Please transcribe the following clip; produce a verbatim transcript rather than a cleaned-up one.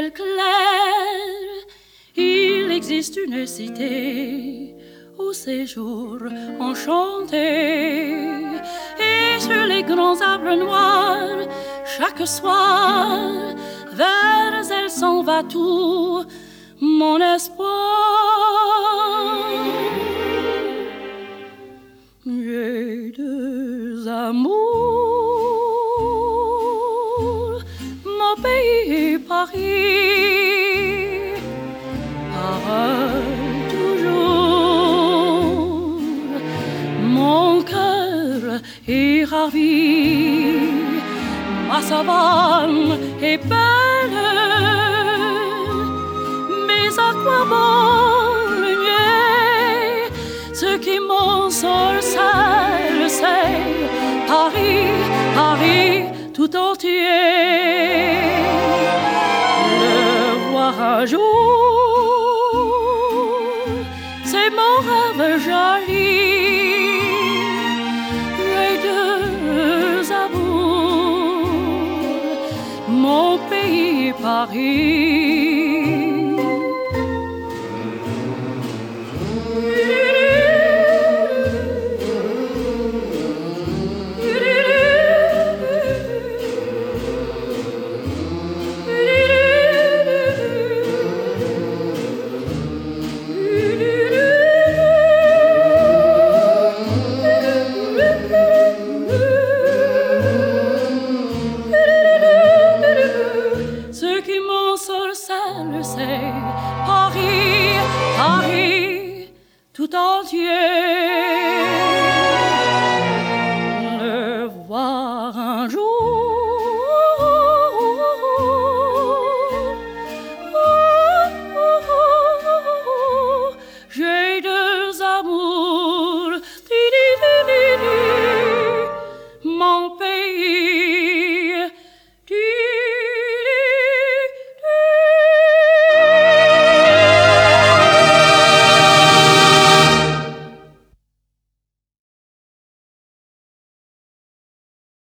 ciel clair, il existe une cité au séjour enchanté. Et sur les grands arbres noirs, chaque soir, vers elle s'en va tout mon espoir. J'ai deux amours, mon pays et Paris, pareil toujours, mon cœur est ravi, ma savane est belle, mais à quoi bon le nier? Ce qui m'ensorcelle, c'est Paris, Paris tout entier. Le voir un jour, c'est mon rêve joli. Les deux amours, mon pays Paris. C'est Paris, Paris tout entier.